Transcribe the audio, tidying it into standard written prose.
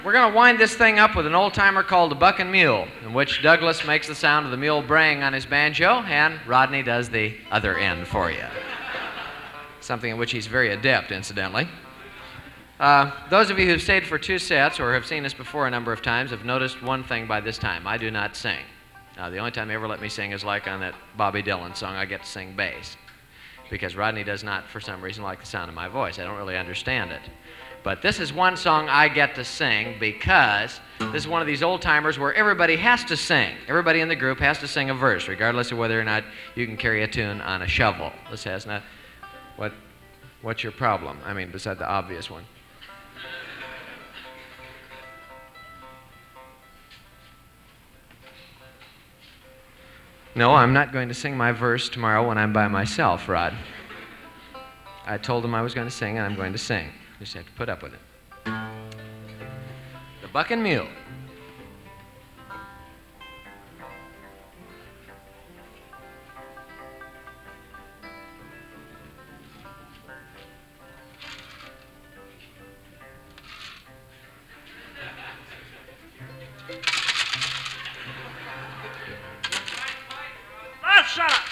We're going to wind this thing up with an old-timer called the Buckin' Mule, in which Douglas makes the sound of the mule braying on his banjo, and Rodney does the other end for you. Something in which he's very adept, incidentally. Those of you who've stayed for 2 sets or have seen us before a number of times have noticed one thing by this time. I do not sing. The only time they ever let me sing is like on that Bobby Dylan song, I get to sing bass. Because Rodney does not, for some reason, like the sound of my voice. I don't really understand it. But this is one song I get to sing because this is one of these old-timers where everybody has to sing. Everybody in the group has to sing a verse, regardless of whether or not you can carry a tune on a shovel. This has not... What's your problem? I mean, beside the obvious one. No, I'm not going to sing my verse tomorrow when I'm by myself, Rod. I told him I was going to sing, and I'm going to sing. You just have to put up with it. The Buckin' Mule. Shut up!